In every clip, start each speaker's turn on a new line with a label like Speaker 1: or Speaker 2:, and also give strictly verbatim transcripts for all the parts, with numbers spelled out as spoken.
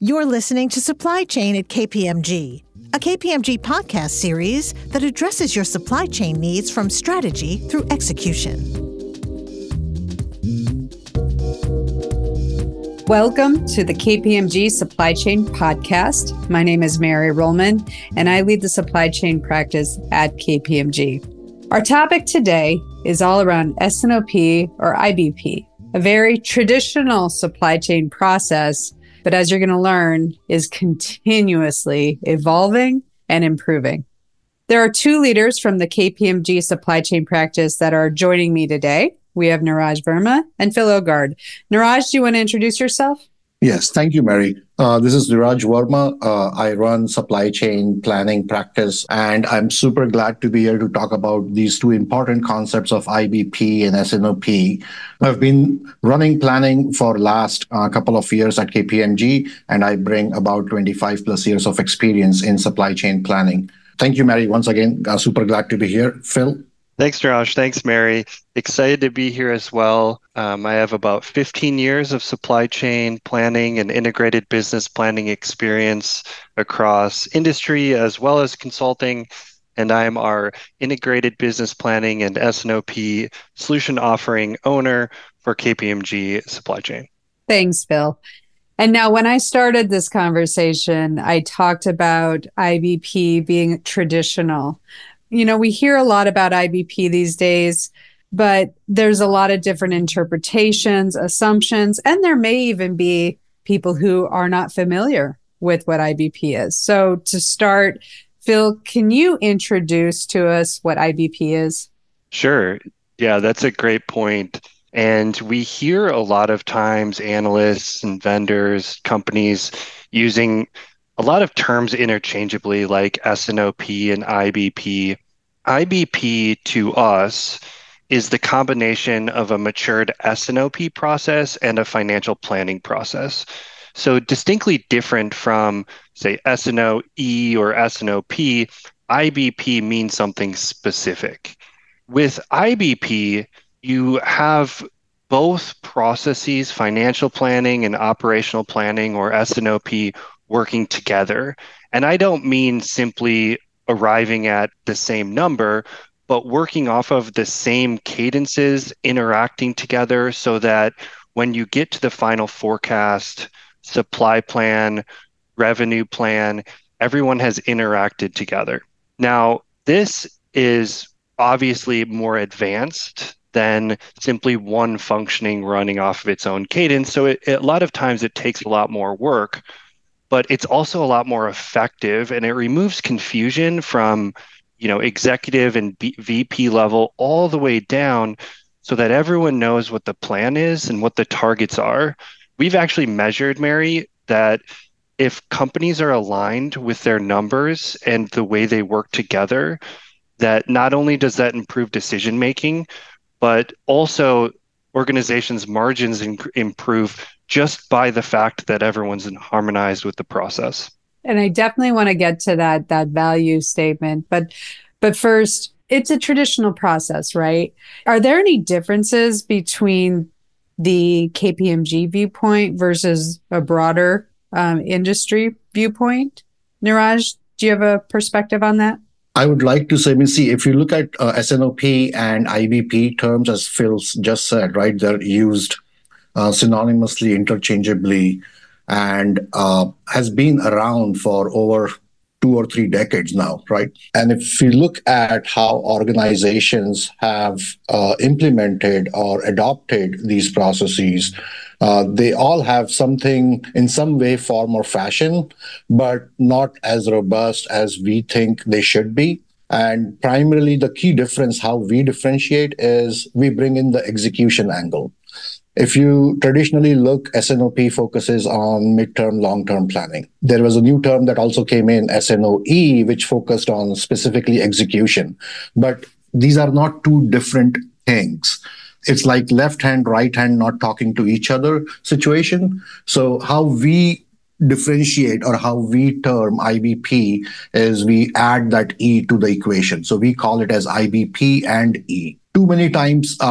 Speaker 1: You're listening to Supply Chain at K P M G, a K P M G podcast series that addresses your supply chain needs from strategy through execution.
Speaker 2: Welcome to the K P M G Supply Chain Podcast. My name is Mary Rollman, and I lead the supply chain practice at K P M G. Our topic today is all around S N O P or I B P, a very traditional supply chain process, but as you're going to learn, is continuously evolving and improving. There are two leaders from the K P M G supply chain practice that are joining me today. We have Niraj Verma and Phil Ogard. Niraj, do you want to introduce yourself?
Speaker 3: Yes, thank you, Mary. Uh, this is Niraj Verma. Uh, I run supply chain planning practice, and I'm super glad to be here to talk about these two important concepts of I B P and S N O P. I've been running planning for last uh, couple of years at K P M G, and I bring about twenty-five plus years of experience in supply chain planning. Thank you, Mary. Once again, uh, super glad to be here. Phil?
Speaker 4: Thanks, Niraj. Thanks, Mary. Excited to be here as well. Um, I have about fifteen years of supply chain planning and integrated business planning experience across industry as well as consulting. And I'm our integrated business planning and S N O P solution offering owner for K P M G Supply Chain.
Speaker 2: Thanks, Phil. And now when I started this conversation, I talked about I B P being traditional. You know, we hear a lot about I B P these days, but there's a lot of different interpretations, assumptions, and there may even be people who are not familiar with what I B P is. So to start, Phil, can you introduce to us what I B P is?
Speaker 4: Sure. Yeah, that's a great point. And we hear a lot of times analysts and vendors, companies using a lot of terms interchangeably like S N O P and I B P. I B P to us is the combination of a matured S N O P process and a financial planning process. So distinctly different from, say, S N O E or S N O P, I B P means something specific. With I B P, you have both processes, financial planning and operational planning, or S N O P, working together. And I don't mean simply arriving at the same number, but working off of the same cadences, interacting together so that when you get to the final forecast, supply plan, revenue plan, everyone has interacted together. Now, this is obviously more advanced than simply one functioning running off of its own cadence. So it, it, a lot of times it takes a lot more work, but it's also a lot more effective, and it removes confusion from, you know, executive and B- V P level all the way down so that everyone knows what the plan is and what the targets are. We've actually measured, Mary, that if companies are aligned with their numbers and the way they work together, that not only does that improve decision making, but also organizations' margins in- improve just by the fact that everyone's harmonized with the process.
Speaker 2: And I definitely want to get to that that value statement, but but first, it's a traditional process, right? Are there any differences between the K P M G viewpoint versus a broader um, industry viewpoint? Niraj, do you have a perspective on that?
Speaker 3: I would like to say, I mean, see, if you look at uh, S N O P and I B P terms, as Phil just said, right, they're used uh, synonymously, interchangeably, and uh, has been around for over two or three decades now, right? And if you look at how organizations have uh, implemented or adopted these processes, uh, they all have something in some way, form, or fashion, but not as robust as we think they should be. And primarily, the key difference, how we differentiate, is we bring in the execution angle. If you traditionally look, S N O P focuses on midterm, long-term planning. There was a new term that also came in, S N O E, which focused on specifically execution. But these are not two different things. It's like left hand, right hand not talking to each other situation. So how we differentiate or how we term I B P is we add that E to the equation. So we call it as I B P and E. Too many times, uh,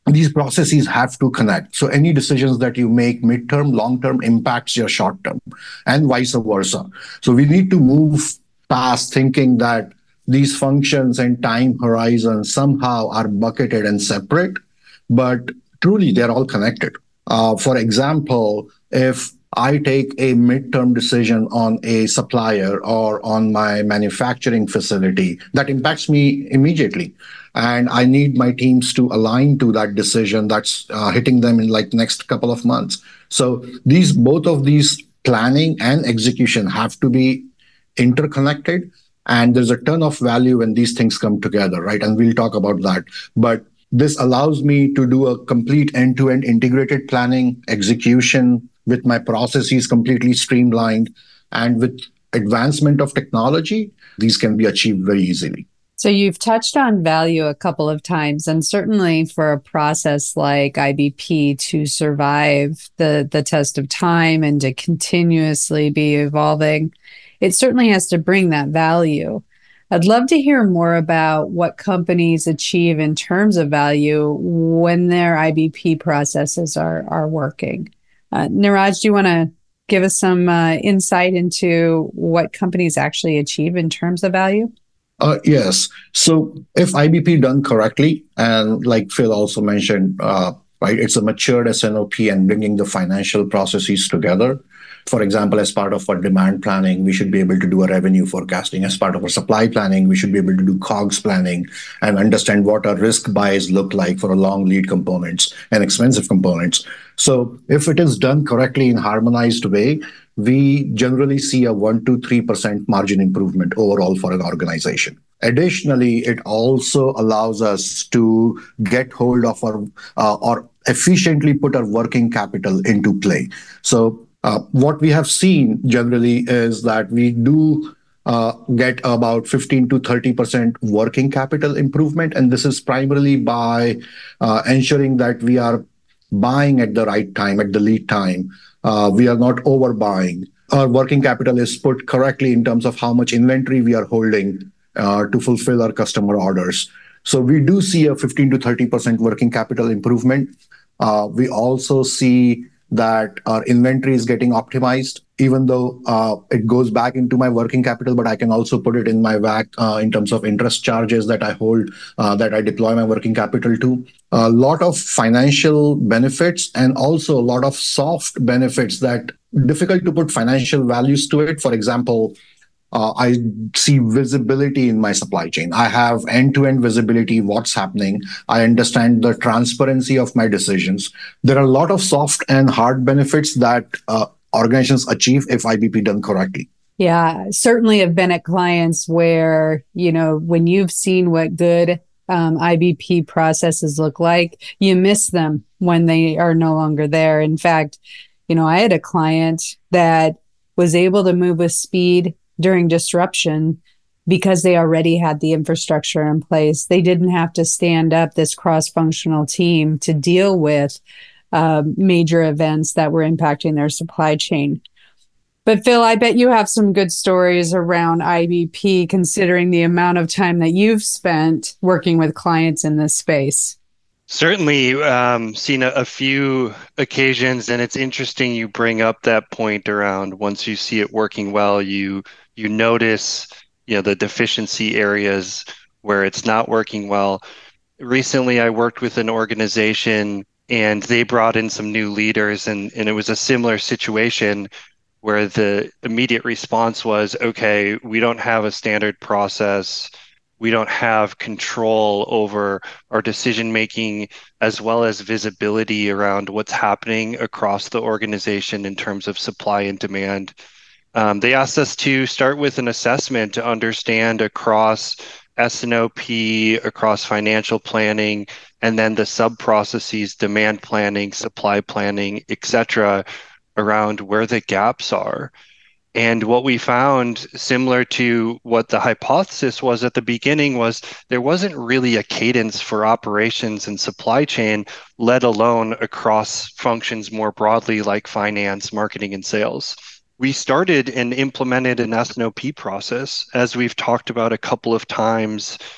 Speaker 3: these processes have to connect. So any decisions that you make midterm, long-term impacts your short-term and vice versa. So we need to move past thinking that these functions and time horizons somehow are bucketed and separate, but truly they're all connected. Uh, for example, if I take a midterm decision on a supplier or on my manufacturing facility, that impacts me immediately. And I need my teams to align to that decision that's uh, hitting them in like next couple of months. So these both of these planning and execution have to be interconnected. And there's a ton of value when these things come together, right? And we'll talk about that. But this allows me to do a complete end-to-end integrated planning, execution, with my processes completely streamlined. And with advancement of technology, these can be achieved very easily.
Speaker 2: So you've touched on value a couple of times, and certainly for a process like I B P to survive the, the test of time and to continuously be evolving, it certainly has to bring that value. I'd love to hear more about what companies achieve in terms of value when their I B P processes are, are working. Uh, Niraj, do you want to give us some uh, insight into what companies actually achieve in terms of value?
Speaker 3: Uh, yes. So if I B P done correctly, and like Phil also mentioned, uh, right, it's a matured S N O P and bringing the financial processes together. For example, as part of our demand planning, we should be able to do a revenue forecasting. As part of our supply planning, we should be able to do COGS planning and understand what our risk buys look like for long lead components and expensive components. So if it is done correctly in harmonized way, we generally see a one to three percent margin improvement overall for an organization. Additionally, it also allows us to get hold of our uh, or efficiently put our working capital into play. So Uh, what we have seen generally is that we do uh, get about fifteen to thirty percent working capital improvement. And this is primarily by uh, ensuring that we are buying at the right time, at the lead time. Uh, we are not overbuying. Our working capital is put correctly in terms of how much inventory we are holding uh, to fulfill our customer orders. So we do see a fifteen to thirty percent working capital improvement. Uh, we also see that our inventory is getting optimized, even though uh, it goes back into my working capital, but I can also put it in my V A C uh, in terms of interest charges that I hold, uh, that I deploy my working capital to. A lot of financial benefits and also a lot of soft benefits that difficult to put financial values to it. For example, Uh, I see visibility in my supply chain. I have end-to-end visibility, what's happening. I understand the transparency of my decisions. There are a lot of soft and hard benefits that uh, organizations achieve if I B P done correctly.
Speaker 2: Yeah, certainly have been at clients where, you know, when you've seen what good um, I B P processes look like, you miss them when they are no longer there. In fact, you know, I had a client that was able to move with speed during disruption because they already had the infrastructure in place. They didn't have to stand up this cross-functional team to deal with uh, major events that were impacting their supply chain. But Phil, I bet you have some good stories around I B P, considering the amount of time that you've spent working with clients in this space.
Speaker 4: Certainly, um, seen a, a few occasions, and it's interesting you bring up that point around once you see it working well, you you notice, you know, the deficiency areas where it's not working well. Recently, I worked with an organization, and they brought in some new leaders, and, and it was a similar situation where the immediate response was, okay, we don't have a standard process. We don't have control over our decision making, as well as visibility around what's happening across the organization in terms of supply and demand. Um, they asked us to start with an assessment to understand across S N O P, across financial planning, and then the sub-processes, demand planning, supply planning, et cetera, around where the gaps are. And what we found, similar to what the hypothesis was at the beginning, was there wasn't really a cadence for operations and supply chain, let alone across functions more broadly like finance, marketing, and sales. We started and implemented an S N O P process, as we've talked about a couple of times.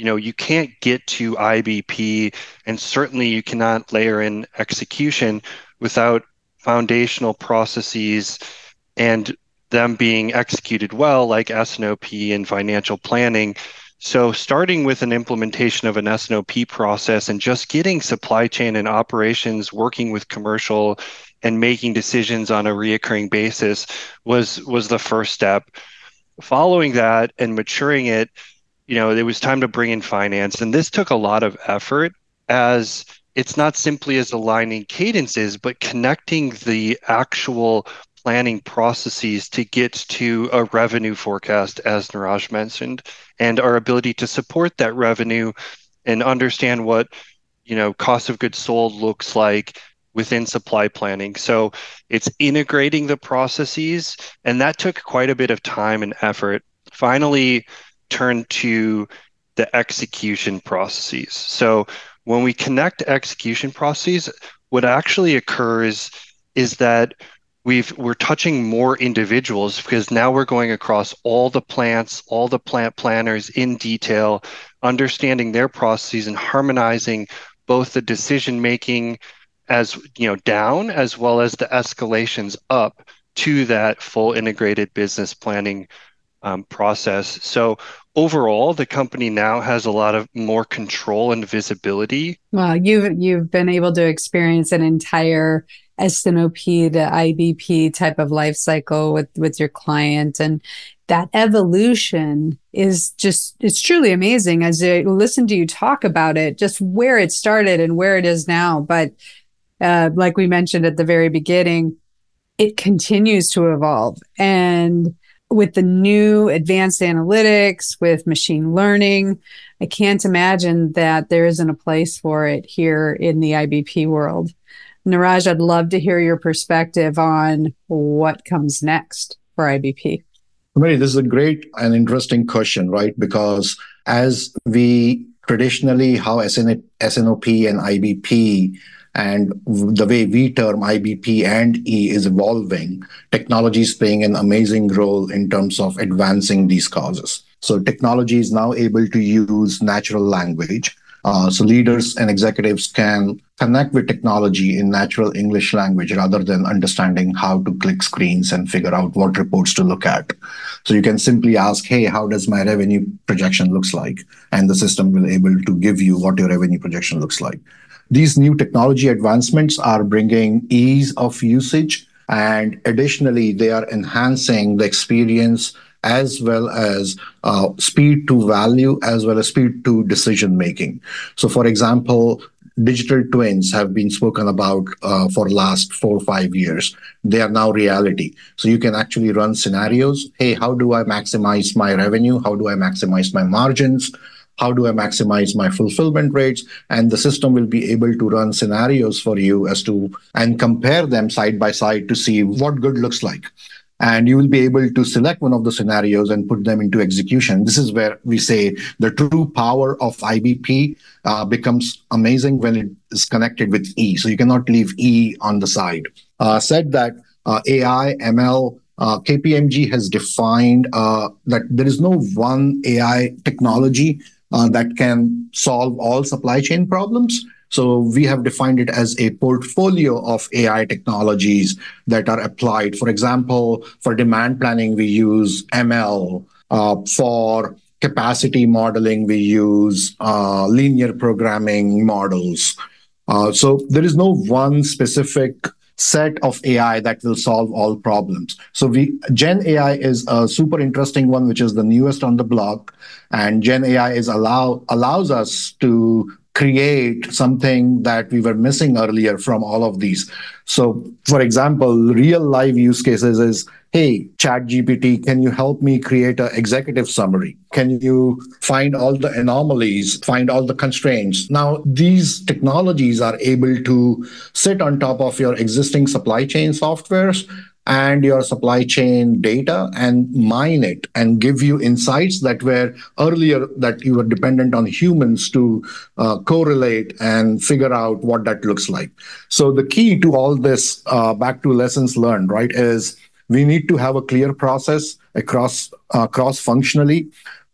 Speaker 4: you know, you can't get to I B P, and certainly you cannot layer in execution without foundational processes and them being executed well, like S N O P and financial planning. So starting with an implementation of an S N O P process and just getting supply chain and operations working with commercial and making decisions on a reoccurring basis was was the first step. Following that and maturing it, you know, it was time to bring in finance. And this took a lot of effort, as it's not simply as aligning cadences, but connecting the actual planning processes to get to a revenue forecast, as Niraj mentioned, and our ability to support that revenue and understand what, you know, cost of goods sold looks like within supply planning. So it's integrating the processes, and that took quite a bit of time and effort. Finally, turn to the execution processes. So when we connect execution processes, what actually occurs is that we've we're touching more individuals, because now we're going across all the plants, all the plant planners in detail, understanding their processes and harmonizing both the decision making as, you know, down, as well as the escalations up to that full integrated business planning um, process. So overall, the company now has a lot of more control and visibility.
Speaker 2: Well, you've you've been able to experience an entire S N O P to I B P type of life cycle with with your client, and that evolution is just, it's truly amazing as I listen to you talk about it, just where it started and where it is now. But uh, like we mentioned at the very beginning, it continues to evolve. And with the new advanced analytics, with machine learning, I can't imagine that there isn't a place for it here in the I B P world. Niraj, I'd love to hear your perspective on what comes next for I B P.
Speaker 3: Mary, this is a great and interesting question, right? Because as we traditionally, how S N O P and I B P and the way we term I B P and E is evolving, technology is playing an amazing role in terms of advancing these causes. So technology is now able to use natural language. Uh, so leaders and executives can connect with technology in natural English language rather than understanding how to click screens and figure out what reports to look at. So you can simply ask, hey, how does my revenue projection looks like? And the system will be able to give you what your revenue projection looks like. These new technology advancements are bringing ease of usage, and additionally, they are enhancing the experience as well as uh, speed to value, as well as speed to decision making. So for example, digital twins have been spoken about uh, for the last four or five years. They are now reality. So you can actually run scenarios. Hey, how do I maximize my revenue? How do I maximize my margins? How do I maximize my fulfillment rates? And the system will be able to run scenarios for you as to, and compare them side by side to see what good looks like. And you will be able to select one of the scenarios and put them into execution. This is where we say the true power of I B P uh, becomes amazing when it is connected with E. So you cannot leave E on the side. Uh, said that uh, A I, M L, uh, K P M G has defined uh, that there is no one A I technology uh, that can solve all supply chain problems. So we have defined it as a portfolio of A I technologies that are applied. For example, for demand planning, we use M L. Uh, for capacity modeling, we use uh, linear programming models. Uh, so there is no one specific set of A I that will solve all problems. So we Gen A I is a super interesting one, which is the newest on the block. And Gen A I is allow allows us to create something that we were missing earlier from all of these. So, for example, real live use cases is, hey, ChatGPT, can you help me create an executive summary? Can you find all the anomalies, find all the constraints? Now, these technologies are able to sit on top of your existing supply chain softwares and your supply chain data and mine it and give you insights that were earlier that you were dependent on humans to uh, correlate and figure out what that looks like. So the key to all this, uh, back to lessons learned, right, is we need to have a clear process across uh, cross-functionally.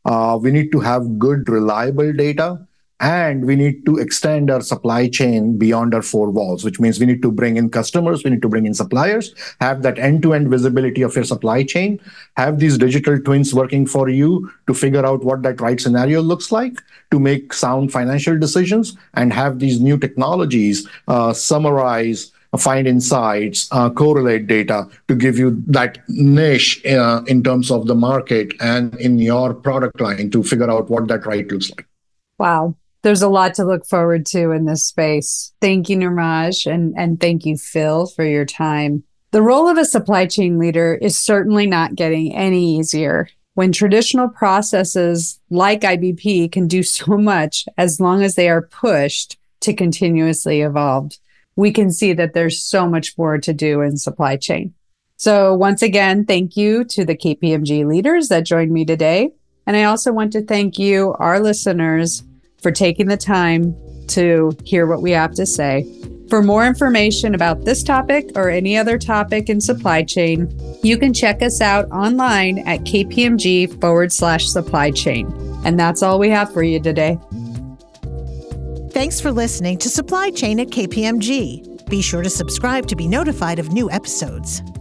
Speaker 3: Uh, we need to have good, reliable data. And we need to extend our supply chain beyond our four walls, which means we need to bring in customers, we need to bring in suppliers, have that end-to-end visibility of your supply chain, have these digital twins working for you to figure out what that right scenario looks like, to make sound financial decisions, and have these new technologies uh, summarize, find insights, uh, correlate data to give you that niche uh, in terms of the market and in your product line to figure out what that right looks like.
Speaker 2: Wow. There's a lot to look forward to in this space. Thank you, Nirmaj, and, and thank you, Phil, for your time. The role of a supply chain leader is certainly not getting any easier. When traditional processes like I B P can do so much as long as they are pushed to continuously evolve, we can see that there's so much more to do in supply chain. So once again, thank you to the K P M G leaders that joined me today. And I also want to thank you, our listeners, for taking the time to hear what we have to say. For more information about this topic or any other topic in supply chain, you can check us out online at kpmg forward slash supply chain. And that's all we have for you today.
Speaker 1: Thanks for listening to Supply Chain at K P M G. Be sure to subscribe to be notified of new episodes.